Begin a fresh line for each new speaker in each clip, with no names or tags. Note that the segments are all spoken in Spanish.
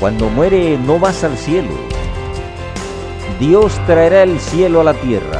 Cuando muere no vas al cielo. Dios traerá el cielo a la tierra.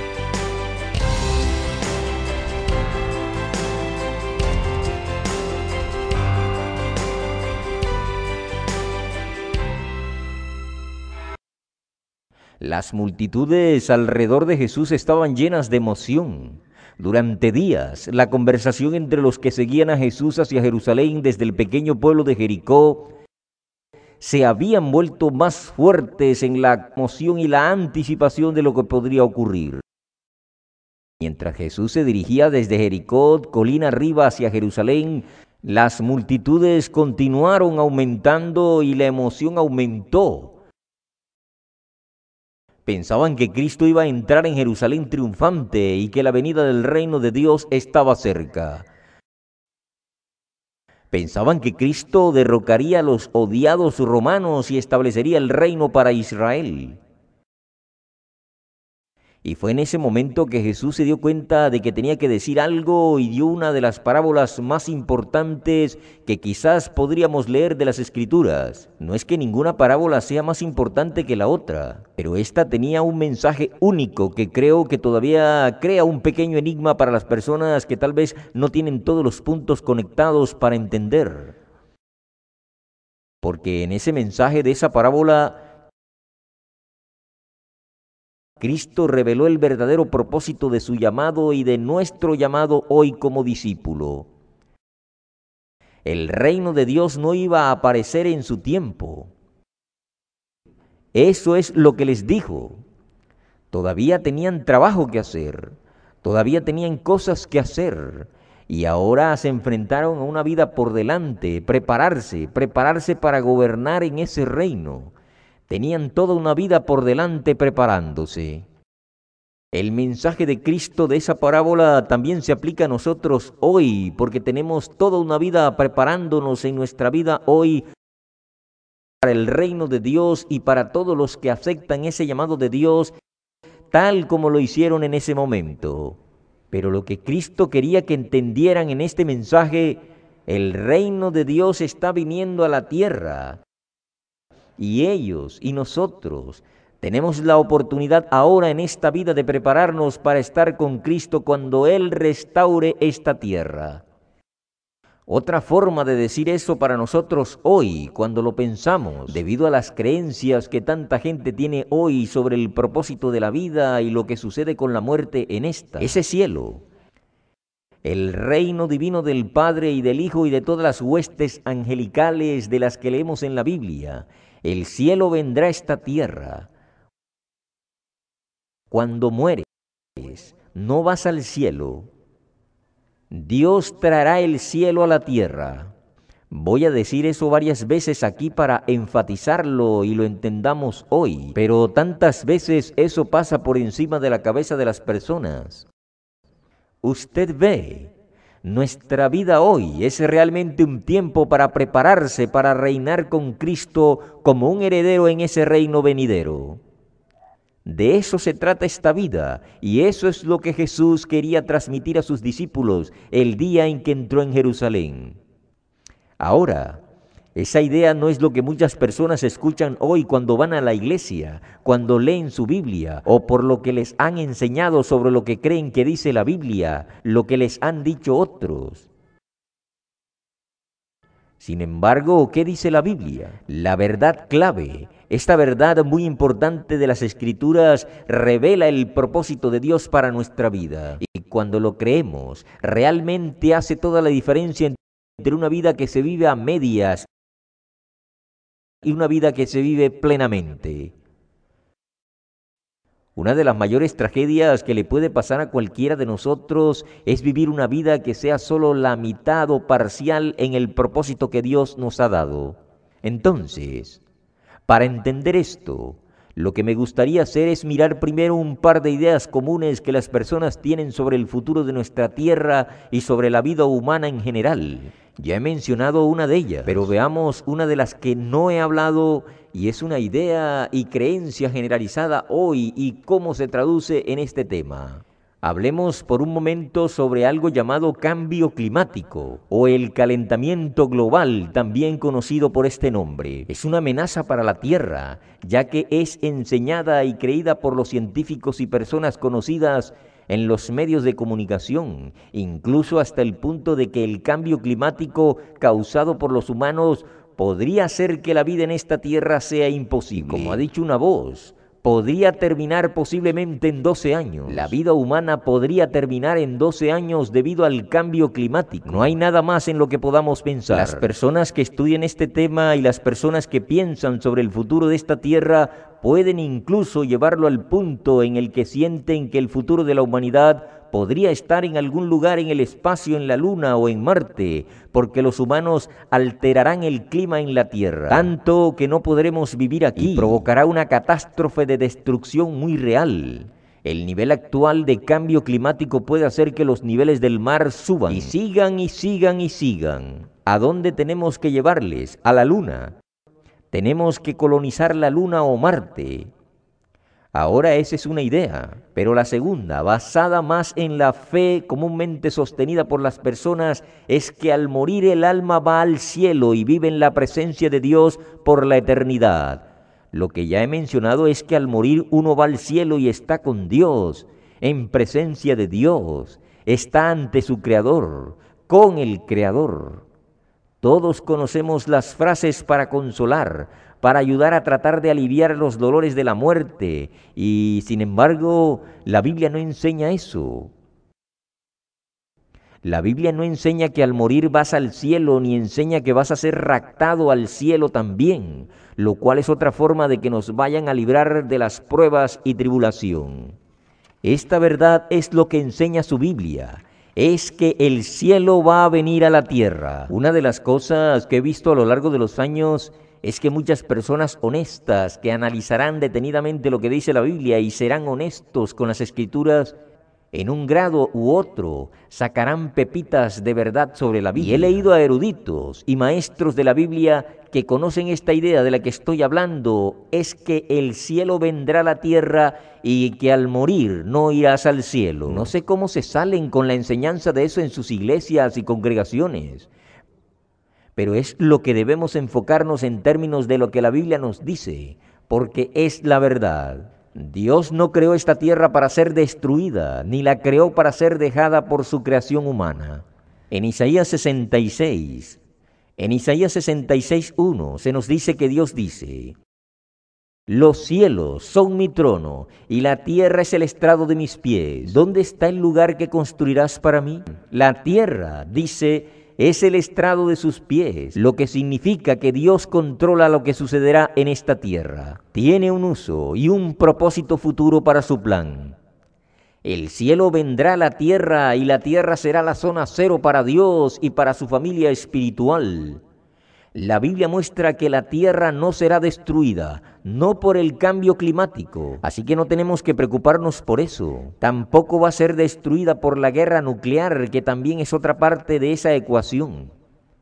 Las multitudes alrededor de Jesús estaban llenas de emoción. Durante días, la conversación entre los que seguían a Jesús hacia Jerusalén desde el pequeño pueblo de Jericó se habían vuelto más fuertes en la emoción y la anticipación de lo que podría ocurrir. Mientras Jesús se dirigía desde Jericó, colina arriba, hacia Jerusalén, las multitudes continuaron aumentando y la emoción aumentó. Pensaban que Cristo iba a entrar en Jerusalén triunfante y que la venida del reino de Dios estaba cerca. Pensaban que Cristo derrocaría a los odiados romanos y establecería el reino para Israel. Y fue en ese momento que Jesús se dio cuenta de que tenía que decir algo y dio una de las parábolas más importantes que quizás podríamos leer de las Escrituras. No es que ninguna parábola sea más importante que la otra, pero esta tenía un mensaje único que creo que todavía crea un pequeño enigma para las personas que tal vez no tienen todos los puntos conectados para entender. Porque en ese mensaje de esa parábola, Cristo reveló el verdadero propósito de su llamado y de nuestro llamado hoy como discípulo. El reino de Dios no iba a aparecer en su tiempo. Eso es lo que les dijo. Todavía tenían trabajo que hacer, todavía tenían cosas que hacer, y ahora se enfrentaron a una vida por delante, prepararse para gobernar en ese reino. Tenían toda una vida por delante preparándose. El mensaje de Cristo de esa parábola también se aplica a nosotros hoy, porque tenemos toda una vida preparándonos en nuestra vida hoy para el reino de Dios y para todos los que aceptan ese llamado de Dios, tal como lo hicieron en ese momento. Pero lo que Cristo quería que entendieran en este mensaje, el reino de Dios está viniendo a la tierra. Y ellos y nosotros tenemos la oportunidad ahora en esta vida de prepararnos para estar con Cristo cuando Él restaure esta tierra. Otra forma de decir eso para nosotros hoy, cuando lo pensamos, debido a las creencias que tanta gente tiene hoy sobre el propósito de la vida y lo que sucede con la muerte en ese cielo, el reino divino del Padre y del Hijo y de todas las huestes angelicales de las que leemos en la Biblia, el cielo vendrá a esta tierra. Cuando mueres, no vas al cielo. Dios traerá el cielo a la tierra. Voy a decir eso varias veces aquí para enfatizarlo y lo entendamos hoy, pero tantas veces eso pasa por encima de la cabeza de las personas. Usted ve, nuestra vida hoy es realmente un tiempo para prepararse para reinar con Cristo como un heredero en ese reino venidero. De eso se trata esta vida, y eso es lo que Jesús quería transmitir a sus discípulos el día en que entró en Jerusalén. Ahora, esa idea no es lo que muchas personas escuchan hoy cuando van a la iglesia, cuando leen su Biblia, o por lo que les han enseñado sobre lo que creen que dice la Biblia, lo que les han dicho otros. Sin embargo, ¿qué dice la Biblia? La verdad clave, esta verdad muy importante de las Escrituras, revela el propósito de Dios para nuestra vida. Y cuando lo creemos, realmente hace toda la diferencia entre una vida que se vive a medias y una vida que se vive plenamente. Una de las mayores tragedias que le puede pasar a cualquiera de nosotros es vivir una vida que sea solo la mitad o parcial en el propósito que Dios nos ha dado. Entonces, para entender esto, lo que me gustaría hacer es mirar primero un par de ideas comunes que las personas tienen sobre el futuro de nuestra tierra y sobre la vida humana en general. Ya he mencionado una de ellas, pero veamos una de las que no he hablado y es una idea y creencia generalizada hoy y cómo se traduce en este tema. Hablemos por un momento sobre algo llamado cambio climático o el calentamiento global, también conocido por este nombre. Es una amenaza para la Tierra, ya que es enseñada y creída por los científicos y personas conocidas en los medios de comunicación, incluso hasta el punto de que el cambio climático causado por los humanos podría hacer que la vida en esta Tierra sea imposible. Como ha dicho una voz, podría terminar posiblemente en 12 años. La vida humana podría terminar en 12 años debido al cambio climático. No hay nada más en lo que podamos pensar. Las personas que estudian este tema y las personas que piensan sobre el futuro de esta Tierra pueden incluso llevarlo al punto en el que sienten que el futuro de la humanidad podría estar en algún lugar en el espacio, en la Luna o en Marte, porque los humanos alterarán el clima en la Tierra, tanto que no podremos vivir aquí y provocará una catástrofe de destrucción muy real. El nivel actual de cambio climático puede hacer que los niveles del mar suban y sigan y sigan y sigan. ¿A dónde tenemos que llevarles? A la Luna. Tenemos que colonizar la Luna o Marte. Ahora esa es una idea, pero la segunda, basada más en la fe comúnmente sostenida por las personas, es que al morir el alma va al cielo y vive en la presencia de Dios por la eternidad. Lo que ya he mencionado es que al morir uno va al cielo y está con Dios, en presencia de Dios, está ante su Creador, con el Creador. Todos conocemos las frases para consolar, para ayudar a tratar de aliviar los dolores de la muerte, y sin embargo, la Biblia no enseña eso. La Biblia no enseña que al morir vas al cielo, ni enseña que vas a ser raptado al cielo también, lo cual es otra forma de que nos vayan a librar de las pruebas y tribulación. Esta verdad es lo que enseña su Biblia. Es que el cielo va a venir a la tierra. Una de las cosas que he visto a lo largo de los años es que muchas personas honestas que analizarán detenidamente lo que dice la Biblia y serán honestos con las Escrituras, en un grado u otro sacarán pepitas de verdad sobre la Biblia. Y he leído a eruditos y maestros de la Biblia que conocen esta idea de la que estoy hablando, es que el cielo vendrá a la tierra y que al morir no irás al cielo. No sé cómo se salen con la enseñanza de eso en sus iglesias y congregaciones, pero es lo que debemos enfocarnos en términos de lo que la Biblia nos dice, porque es la verdad. Dios no creó esta tierra para ser destruida, ni la creó para ser dejada por su creación humana. En Isaías 66:1 se nos dice que Dios dice: los cielos son mi trono y la tierra es el estrado de mis pies. ¿Dónde está el lugar que construirás para mí? La tierra, dice, es el estrado de sus pies, lo que significa que Dios controla lo que sucederá en esta tierra. Tiene un uso y un propósito futuro para su plan. El cielo vendrá a la tierra y la tierra será la zona cero para Dios y para su familia espiritual. La Biblia muestra que la tierra no será destruida, no por el cambio climático, así que no tenemos que preocuparnos por eso. Tampoco va a ser destruida por la guerra nuclear, que también es otra parte de esa ecuación.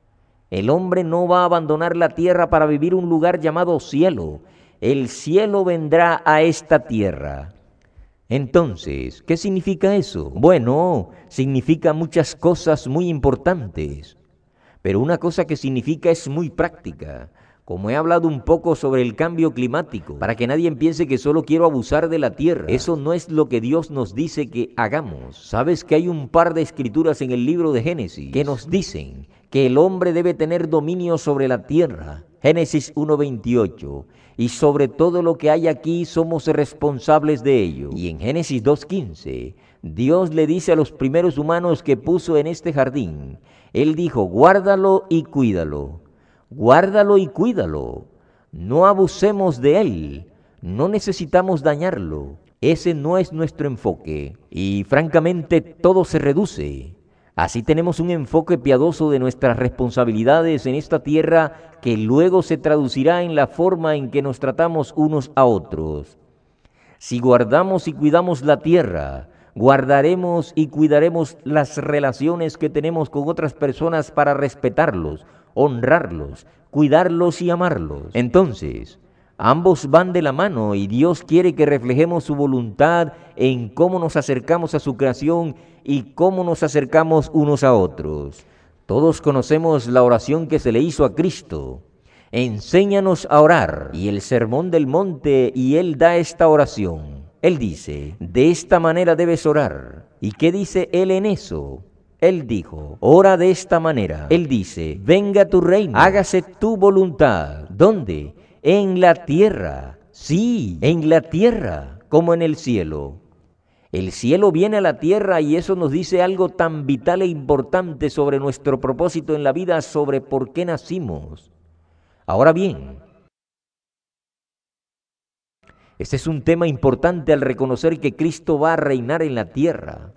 El hombre no va a abandonar la tierra para vivir un lugar llamado cielo. El cielo vendrá a esta tierra. Entonces, ¿qué significa eso? Bueno, significa muchas cosas muy importantes. Pero una cosa que significa es muy práctica. Como he hablado un poco sobre el cambio climático, para que nadie piense que solo quiero abusar de la tierra. Eso no es lo que Dios nos dice que hagamos. ¿Sabes que hay un par de escrituras en el libro de Génesis que nos dicen que el hombre debe tener dominio sobre la tierra? Génesis 1:28. Y sobre todo lo que hay aquí somos responsables de ello. Y en Génesis 2:15, Dios le dice a los primeros humanos que puso en este jardín, Él dijo: guárdalo y cuídalo. Guárdalo y cuídalo. No abusemos de él. No necesitamos dañarlo. Ese no es nuestro enfoque. Y francamente todo se reduce. Así tenemos un enfoque piadoso de nuestras responsabilidades en esta tierra que luego se traducirá en la forma en que nos tratamos unos a otros. Si guardamos y cuidamos la tierra, guardaremos y cuidaremos las relaciones que tenemos con otras personas para respetarlos, honrarlos, cuidarlos y amarlos. Entonces, Ambos van de la mano y Dios quiere que reflejemos su voluntad en cómo nos acercamos a su creación y cómo nos acercamos unos a otros. Todos conocemos la oración que se le hizo a Cristo. Enséñanos a orar. Y el Sermón del Monte, y Él da esta oración. Él dice, de esta manera debes orar. ¿Y qué dice Él en eso? Él dijo, ora de esta manera. Él dice, venga tu reino, hágase tu voluntad. ¿Dónde? En la tierra. Sí, en la tierra, como en el cielo. El cielo viene a la tierra y eso nos dice algo tan vital e importante sobre nuestro propósito en la vida, sobre por qué nacimos. Ahora bien, este es un tema importante al reconocer que Cristo va a reinar en la tierra.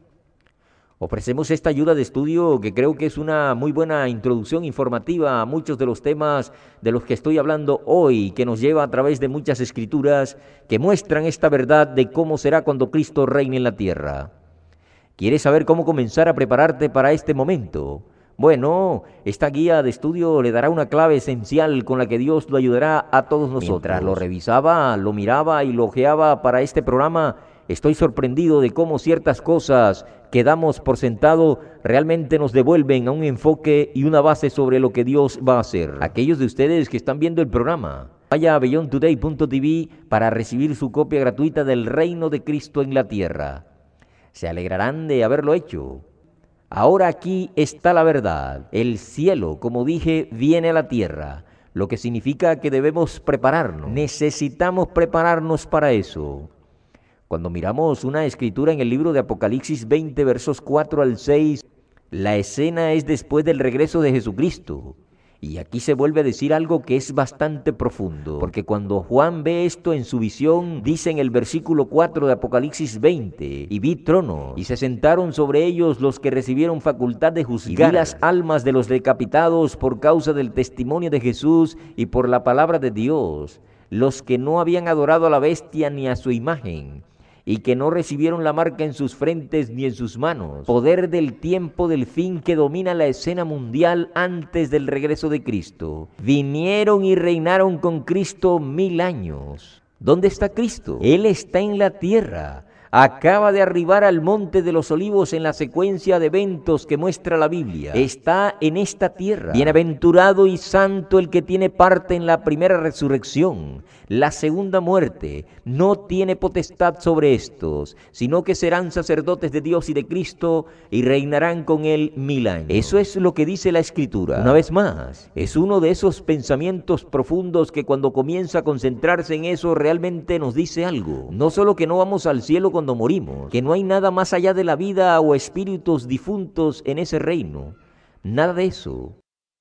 Ofrecemos esta ayuda de estudio que creo que es una muy buena introducción informativa a muchos de los temas de los que estoy hablando hoy, que nos lleva a través de muchas escrituras que muestran esta verdad de cómo será cuando Cristo reine en la tierra. ¿Quieres saber cómo comenzar a prepararte para este momento? Bueno, esta guía de estudio le dará una clave esencial con la que Dios lo ayudará a todos nosotros. Mientras lo revisaba, lo miraba y lo ojeaba para este programa, estoy sorprendido de cómo ciertas cosas que damos por sentado realmente nos devuelven a un enfoque y una base sobre lo que Dios va a hacer. Aquellos de ustedes que están viendo el programa, vaya a beyondtoday.tv para recibir su copia gratuita del Reino de Cristo en la Tierra. Se alegrarán de haberlo hecho. Ahora aquí está la verdad. El cielo, como dije, viene a la tierra, lo que significa que debemos prepararnos. Necesitamos prepararnos para eso. Cuando miramos una escritura en el libro de Apocalipsis 20, versos 4 al 6, la escena es después del regreso de Jesucristo. Y aquí se vuelve a decir algo que es bastante profundo, porque cuando Juan ve esto en su visión, dice en el versículo 4 de Apocalipsis 20, y vi tronos, y se sentaron sobre ellos los que recibieron facultad de juzgar, y vi las almas de los decapitados por causa del testimonio de Jesús y por la palabra de Dios, los que no habían adorado a la bestia ni a su imagen, y que no recibieron la marca en sus frentes ni en sus manos, poder del tiempo del fin que domina la escena mundial antes del regreso de Cristo. Vinieron y reinaron con Cristo 1000 años. ¿Dónde está Cristo? Él está en la tierra. Acaba de arribar al Monte de los Olivos en la secuencia de eventos que muestra la Biblia. Está en esta tierra. Bienaventurado y santo el que tiene parte en la primera resurrección. La segunda muerte no tiene potestad sobre estos, sino que serán sacerdotes de Dios y de Cristo y reinarán con él 1000 años. Eso es lo que dice la Escritura. Una vez más, es uno de esos pensamientos profundos que cuando comienza a concentrarse en eso realmente nos dice algo. No solo que no vamos al cielo cuando morimos, que no hay nada más allá de la vida o espíritus difuntos en ese reino. Nada de eso.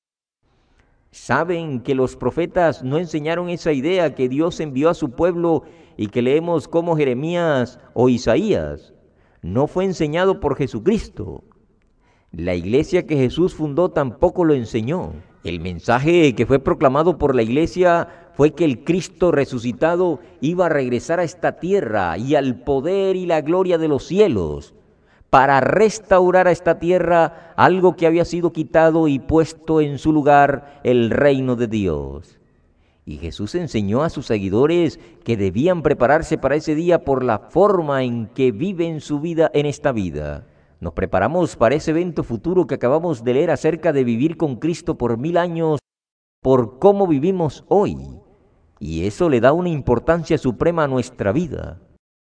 Saben que los profetas no enseñaron esa idea que Dios envió a su pueblo y que leemos como Jeremías o Isaías. No fue enseñado por Jesucristo. La iglesia que Jesús fundó tampoco lo enseñó. El mensaje que fue proclamado por la iglesia fue que el Cristo resucitado iba a regresar a esta tierra y al poder y la gloria de los cielos, para restaurar a esta tierra algo que había sido quitado y puesto en su lugar, el reino de Dios. Y Jesús enseñó a sus seguidores que debían prepararse para ese día por la forma en que viven su vida en esta vida. Nos preparamos para ese evento futuro que acabamos de leer acerca de vivir con Cristo por 1000 años, por cómo vivimos hoy. Y eso le da una importancia suprema a nuestra vida.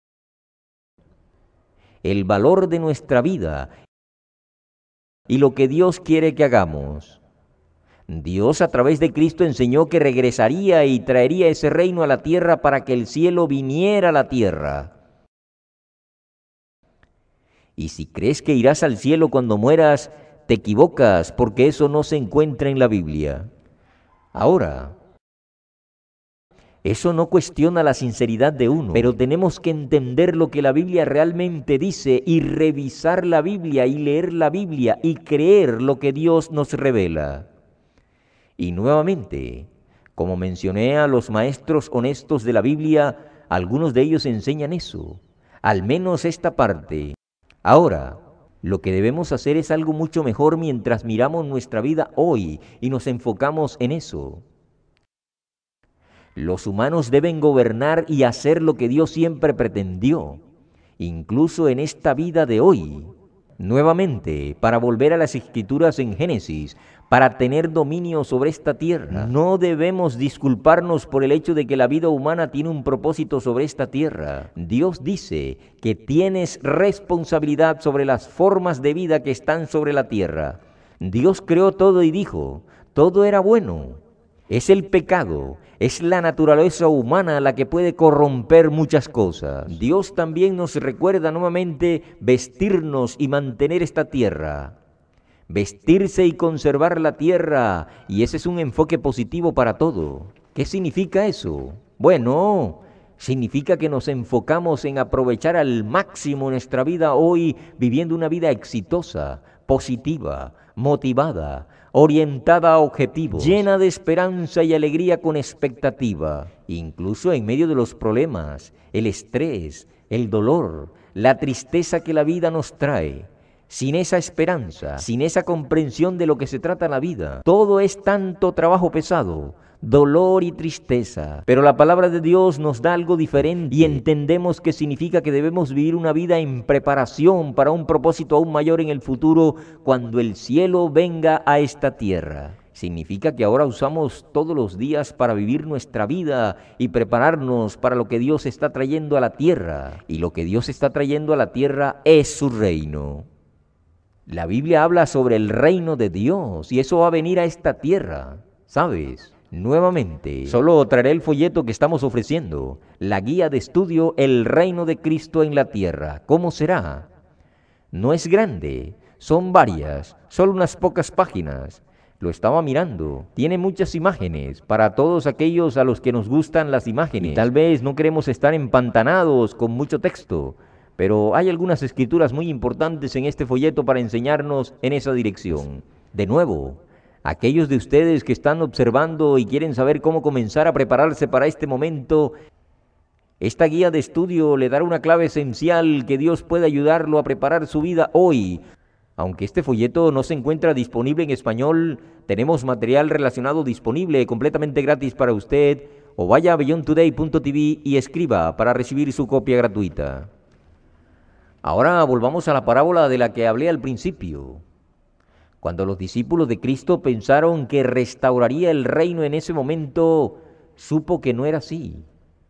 El valor de nuestra vida y lo que Dios quiere que hagamos. Dios a través de Cristo enseñó que regresaría y traería ese reino a la tierra para que el cielo viniera a la tierra. Y si crees que irás al cielo cuando mueras, te equivocas, porque eso no se encuentra en la Biblia. Ahora, eso no cuestiona la sinceridad de uno, pero tenemos que entender lo que la Biblia realmente dice y revisar la Biblia y leer la Biblia y creer lo que Dios nos revela. Y nuevamente, como mencioné a los maestros honestos de la Biblia, algunos de ellos enseñan eso, al menos esta parte. Ahora, lo que debemos hacer es algo mucho mejor mientras miramos nuestra vida hoy y nos enfocamos en eso. Los humanos deben gobernar y hacer lo que Dios siempre pretendió, incluso en esta vida de hoy. Nuevamente, para volver a las Escrituras en Génesis, para tener dominio sobre esta tierra, no debemos disculparnos por el hecho de que la vida humana tiene un propósito sobre esta tierra. Dios dice que tienes responsabilidad sobre las formas de vida que están sobre la tierra. Dios creó todo y dijo, todo era bueno. Es el pecado, es la naturaleza humana la que puede corromper muchas cosas. Dios también nos recuerda nuevamente vestirnos y mantener esta tierra. Vestirse y conservar la tierra, y ese es un enfoque positivo para todo. ¿Qué significa eso? Bueno, significa que nos enfocamos en aprovechar al máximo nuestra vida hoy, viviendo una vida exitosa, positiva, motivada, orientada a objetivos, llena de esperanza y alegría con expectativa, incluso en medio de los problemas, el estrés, el dolor, la tristeza que la vida nos trae. Sin esa esperanza, sin esa comprensión de lo que se trata la vida, todo es tanto trabajo pesado, dolor y tristeza. Pero la palabra de Dios nos da algo diferente y entendemos que significa que debemos vivir una vida en preparación para un propósito aún mayor en el futuro cuando el cielo venga a esta tierra. Significa que ahora usamos todos los días para vivir nuestra vida y prepararnos para lo que Dios está trayendo a la tierra. Y lo que Dios está trayendo a la tierra es su reino. La Biblia habla sobre el reino de Dios y eso va a venir a esta tierra, ¿sabes? Nuevamente, solo traeré el folleto que estamos ofreciendo, la guía de estudio El Reino de Cristo en la Tierra. ¿Cómo será? No es grande, son varias, solo unas pocas páginas. Lo estaba mirando, tiene muchas imágenes para todos aquellos a los que nos gustan las imágenes. Y tal vez no queremos estar empantanados con mucho texto, pero hay algunas escrituras muy importantes en este folleto para enseñarnos en esa dirección. De nuevo, aquellos de ustedes que están observando y quieren saber cómo comenzar a prepararse para este momento, esta guía de estudio le dará una clave esencial que Dios puede ayudarlo a preparar su vida hoy. Aunque este folleto no se encuentra disponible en español, tenemos material relacionado disponible completamente gratis para usted, o vaya a beyondtoday.tv y escriba para recibir su copia gratuita. Ahora volvamos a la parábola de la que hablé al principio. Cuando los discípulos de Cristo pensaron que restauraría el reino en ese momento, supo que no era así.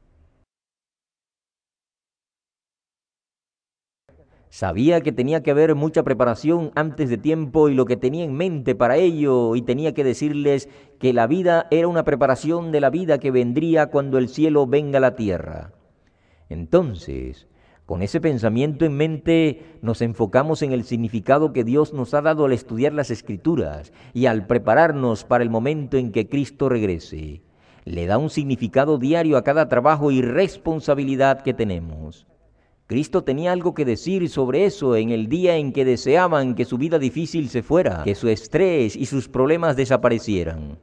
Sabía que tenía que haber mucha preparación antes de tiempo y lo que tenía en mente para ello, y tenía que decirles que la vida era una preparación de la vida que vendría cuando el cielo venga a la tierra. Entonces, con ese pensamiento en mente, nos enfocamos en el significado que Dios nos ha dado al estudiar las Escrituras y al prepararnos para el momento en que Cristo regrese. Le da un significado diario a cada trabajo y responsabilidad que tenemos. Cristo tenía algo que decir sobre eso en el día en que deseaban que su vida difícil se fuera, que su estrés y sus problemas desaparecieran.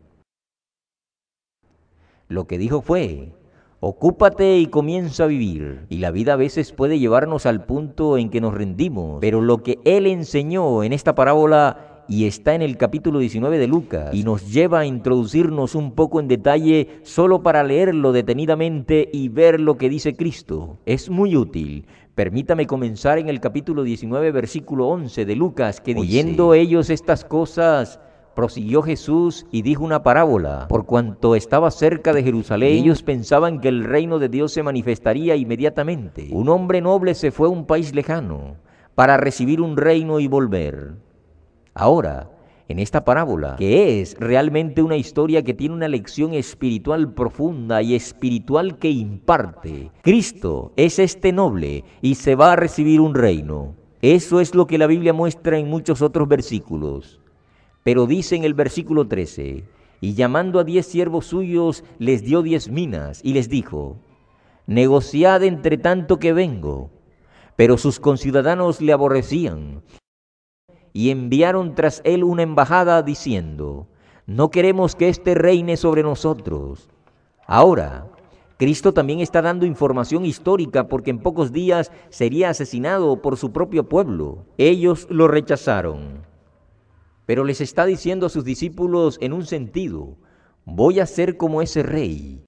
Lo que dijo fue: ocúpate y comienza a vivir. Y la vida a veces puede llevarnos al punto en que nos rendimos. Pero lo que Él enseñó en esta parábola, y está en el capítulo 19 de Lucas, y nos lleva a introducirnos un poco en detalle solo para leerlo detenidamente y ver lo que dice Cristo. Es muy útil. Permítame comenzar en el capítulo 19, versículo 11 de Lucas, que dice: oyendo ellos estas cosas, prosiguió Jesús y dijo una parábola. Por cuanto estaba cerca de Jerusalén, ellos pensaban que el reino de Dios se manifestaría inmediatamente. Un hombre noble se fue a un país lejano para recibir un reino y volver. Ahora, en esta parábola, que es realmente una historia que tiene una lección espiritual profunda y espiritual que imparte, Cristo es este noble y se va a recibir un reino. Eso es lo que la Biblia muestra en muchos otros versículos. Pero dice en el versículo 13, y llamando a 10 siervos suyos, les dio 10 minas, y les dijo: negociad entre tanto que vengo. Pero sus conciudadanos le aborrecían, y enviaron tras él una embajada diciendo: no queremos que éste reine sobre nosotros. Ahora, Cristo también está dando información histórica porque en pocos días sería asesinado por su propio pueblo. Ellos lo rechazaron. Pero les está diciendo a sus discípulos en un sentido: voy a ser como ese rey,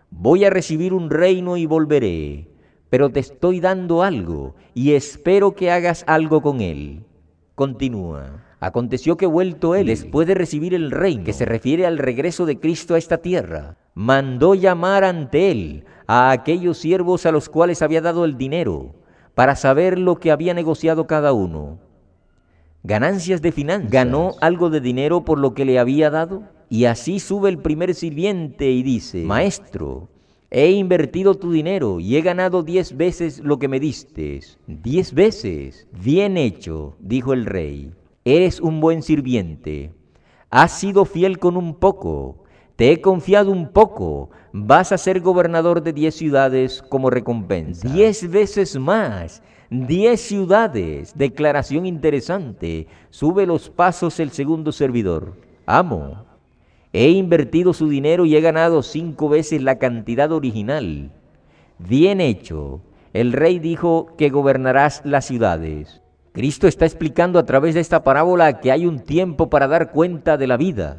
Voy a recibir un reino y volveré, pero te estoy dando algo y espero que hagas algo con él. Continúa. Aconteció que vuelto él, después de recibir el reino, que se refiere al regreso de Cristo a esta tierra, mandó llamar ante él a aquellos siervos a los cuales había dado el dinero, para saber lo que había negociado cada uno. Ganancias de finanzas. ¿Ganó algo de dinero por lo que le había dado? Y así sube el primer sirviente y dice: Maestro, he invertido tu dinero y he ganado 10 veces lo que me diste. 10 veces. Bien hecho, dijo el rey. Eres un buen sirviente. Has sido fiel con un poco. Te he confiado un poco. Vas a ser gobernador de 10 ciudades como recompensa. 10 veces más. 10 ciudades. Declaración interesante. Sube los pasos el segundo servidor. Amo, he invertido su dinero y he ganado 5 veces la cantidad original. Bien hecho. El rey dijo que gobernarás las ciudades. Cristo está explicando a través de esta parábola que hay un tiempo para dar cuenta de la vida.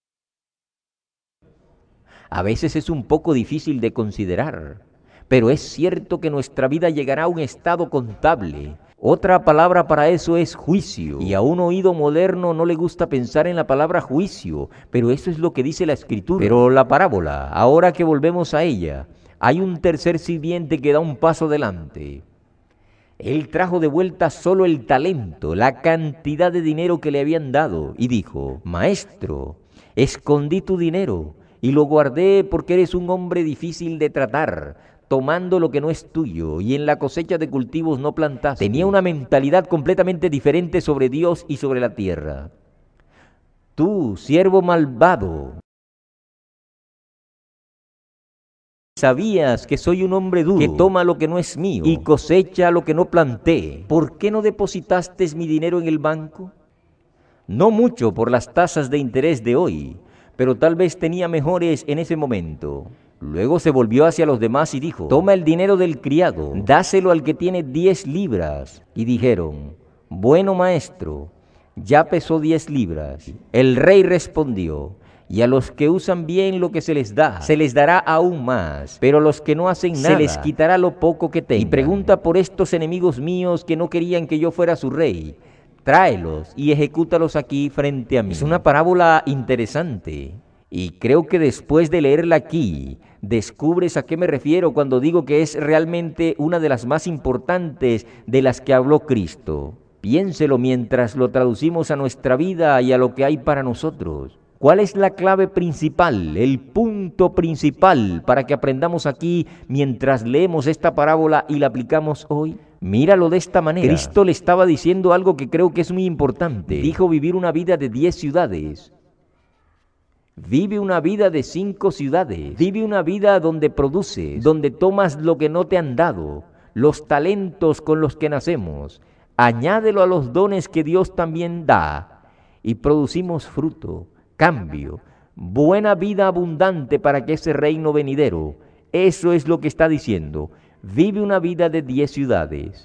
A veces es un poco difícil de considerar, pero es cierto que nuestra vida llegará a un estado contable. Otra palabra para eso es juicio, y a un oído moderno no le gusta pensar en la palabra juicio, pero eso es lo que dice la Escritura. Pero la parábola, ahora que volvemos a ella, hay un tercer sirviente que da un paso adelante. Él trajo de vuelta solo el talento, la cantidad de dinero que le habían dado, y dijo: Maestro, escondí tu dinero y lo guardé porque eres un hombre difícil de tratar, tomando lo que no es tuyo, y en la cosecha de cultivos no plantaste. Tenía una mentalidad completamente diferente sobre Dios y sobre la tierra. Tú, siervo malvado, sabías que soy un hombre duro, que toma lo que no es mío y cosecha lo que no planté. ¿Por qué no depositaste mi dinero en el banco? No mucho por las tasas de interés de hoy, pero tal vez tenía mejores en ese momento. Luego se volvió hacia los demás y dijo: Toma el dinero del criado, dáselo al que tiene 10 libras. Y dijeron: Bueno, maestro, ya pesó 10 libras. El rey respondió: Y a los que usan bien lo que se les da, se les dará aún más, pero a los que no hacen nada, se les quitará lo poco que tengan. Y pregunta por estos enemigos míos que no querían que yo fuera su rey. Tráelos y ejecútalos aquí frente a mí. Es una parábola interesante, y creo que después de leerla aquí, descubres a qué me refiero cuando digo que es realmente una de las más importantes de las que habló Cristo. Piénselo mientras lo traducimos a nuestra vida y a lo que hay para nosotros. ¿Cuál es la clave principal, el punto principal para que aprendamos aquí mientras leemos esta parábola y la aplicamos hoy? Míralo de esta manera. Cristo le estaba diciendo algo que creo que es muy importante. Dijo vivir una vida de 10 ciudades. Vive una vida de 5 ciudades. Vive una vida donde produces, donde tomas lo que no te han dado, los talentos con los que nacemos. Añádelo a los dones que Dios también da y producimos fruto, cambio, buena vida abundante para que ese reino venidero. Eso es lo que está diciendo. Vive una vida de 10 ciudades.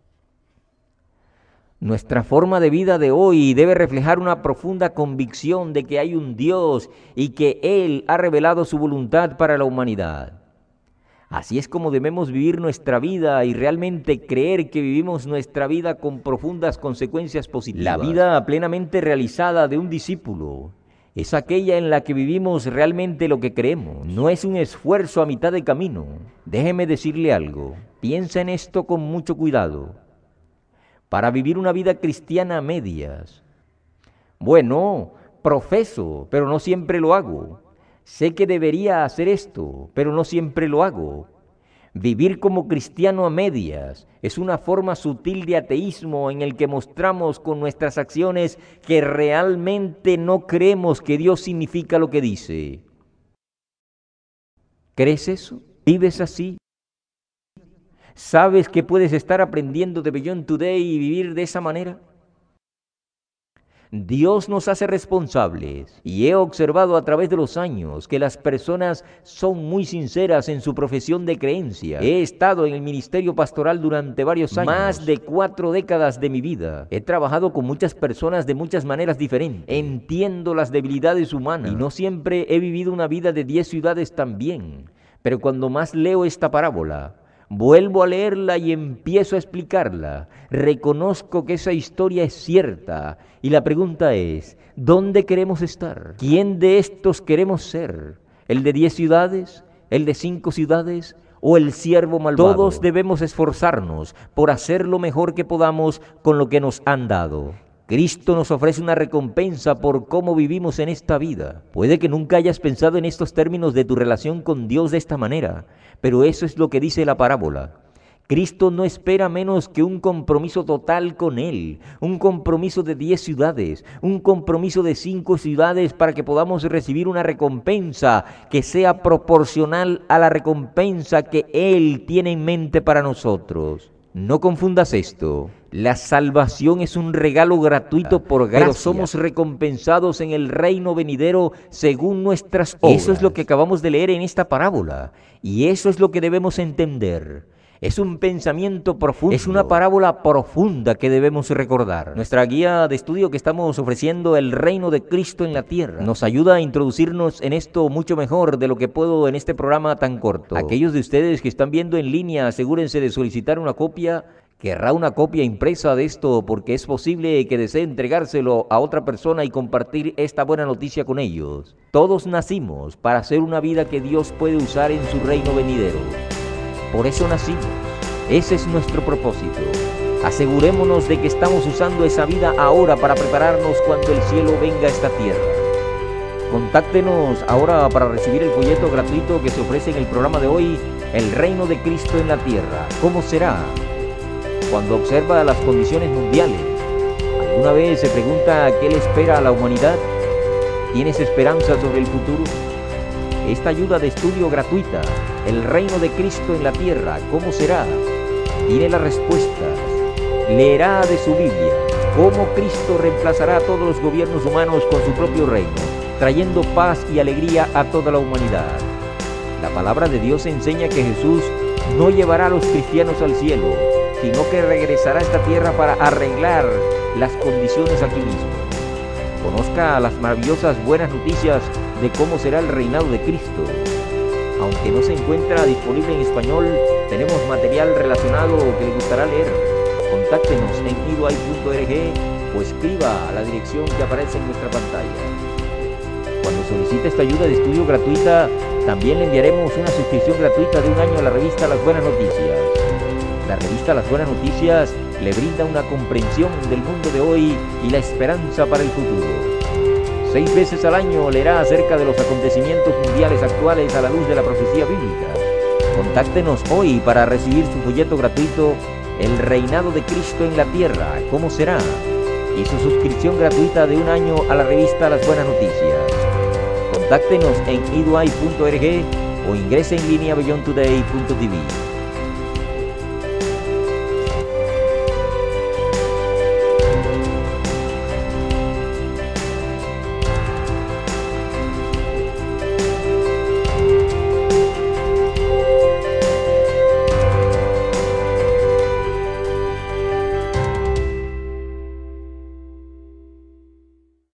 Nuestra forma de vida de hoy debe reflejar una profunda convicción de que hay un Dios y que Él ha revelado su voluntad para la humanidad. Así es como debemos vivir nuestra vida y realmente creer que vivimos nuestra vida con profundas consecuencias positivas. La vida plenamente realizada de un discípulo es aquella en la que vivimos realmente lo que creemos. No es un esfuerzo a mitad de camino. Déjeme decirle algo. Piensa en esto con mucho cuidado. Para vivir una vida cristiana a medias. Bueno, profeso, pero no siempre lo hago. Sé que debería hacer esto, pero no siempre lo hago. Vivir como cristiano a medias es una forma sutil de ateísmo en el que mostramos con nuestras acciones que realmente no creemos que Dios significa lo que dice. ¿Crees eso? ¿Vives así? ¿Sabes que puedes estar aprendiendo de Beyond Today y vivir de esa manera? Dios nos hace responsables y he observado a través de los años que las personas son muy sinceras en su profesión de creencia. He estado en el ministerio pastoral durante varios años, más de 4 décadas de mi vida. He trabajado con muchas personas de muchas maneras diferentes. Entiendo las debilidades humanas y no siempre he vivido una vida de 10 ciudades también. Pero cuando más leo esta parábola, vuelvo a leerla y empiezo a explicarla. Reconozco que esa historia es cierta y la pregunta es, ¿dónde queremos estar? ¿Quién de estos queremos ser? ¿El de 10 ciudades? ¿El de 5 ciudades? ¿O el siervo malvado? Todos debemos esforzarnos por hacer lo mejor que podamos con lo que nos han dado. Cristo nos ofrece una recompensa por cómo vivimos en esta vida. Puede que nunca hayas pensado en estos términos de tu relación con Dios de esta manera, pero eso es lo que dice la parábola. Cristo no espera menos que un compromiso total con Él, un compromiso de 10 ciudades, un compromiso de 5 ciudades para que podamos recibir una recompensa que sea proporcional a la recompensa que Él tiene en mente para nosotros. No confundas esto. La salvación es un regalo gratuito por gracia, pero somos recompensados en el reino venidero según nuestras obras. Eso es lo que acabamos de leer en esta parábola, y eso es lo que debemos entender. Es un pensamiento profundo, es una parábola profunda que debemos recordar. Nuestra guía de estudio que estamos ofreciendo, El Reino de Cristo en la Tierra, nos ayuda a introducirnos en esto mucho mejor de lo que puedo en este programa tan corto. Aquellos de ustedes que están viendo en línea, asegúrense de solicitar una copia. Querrá una copia impresa de esto porque es posible que desee entregárselo a otra persona y compartir esta buena noticia con ellos. Todos nacimos para hacer una vida que Dios puede usar en su reino venidero. Por eso nacimos. Ese es nuestro propósito. Asegurémonos de que estamos usando esa vida ahora para prepararnos cuando el cielo venga a esta tierra. Contáctenos ahora para recibir el folleto gratuito que se ofrece en el programa de hoy, El Reino de Cristo en la Tierra. ¿Cómo será? Cuando observa las condiciones mundiales, ¿alguna vez se pregunta qué le espera a la humanidad? ¿Tienes esperanza sobre el futuro? Esta ayuda de estudio gratuita, El Reino de Cristo en la Tierra, ¿cómo será? Tiene las respuestas. Leerá de su Biblia cómo Cristo reemplazará a todos los gobiernos humanos con su propio reino, trayendo paz y alegría a toda la humanidad. La palabra de Dios enseña que Jesús no llevará a los cristianos al cielo, sino que regresará a esta tierra para arreglar las condiciones aquí mismo. Conozca las maravillosas buenas noticias de cómo será el reinado de Cristo. Aunque no se encuentra disponible en español, tenemos material relacionado que le gustará leer. Contáctenos en eDuai.org o escriba a la dirección que aparece en nuestra pantalla. Cuando solicite esta ayuda de estudio gratuita, también le enviaremos una suscripción gratuita de 1 año a la revista Las Buenas Noticias. La revista Las Buenas Noticias le brinda una comprensión del mundo de hoy y la esperanza para el futuro. 6 veces al año leerá acerca de los acontecimientos mundiales actuales a la luz de la profecía bíblica. Contáctenos hoy para recibir su folleto gratuito, El Reinado de Cristo en la Tierra, ¿cómo será? Y su suscripción gratuita de 1 año a la revista Las Buenas Noticias. Contáctenos en eDuai.org o ingrese en línea beyondtoday.tv.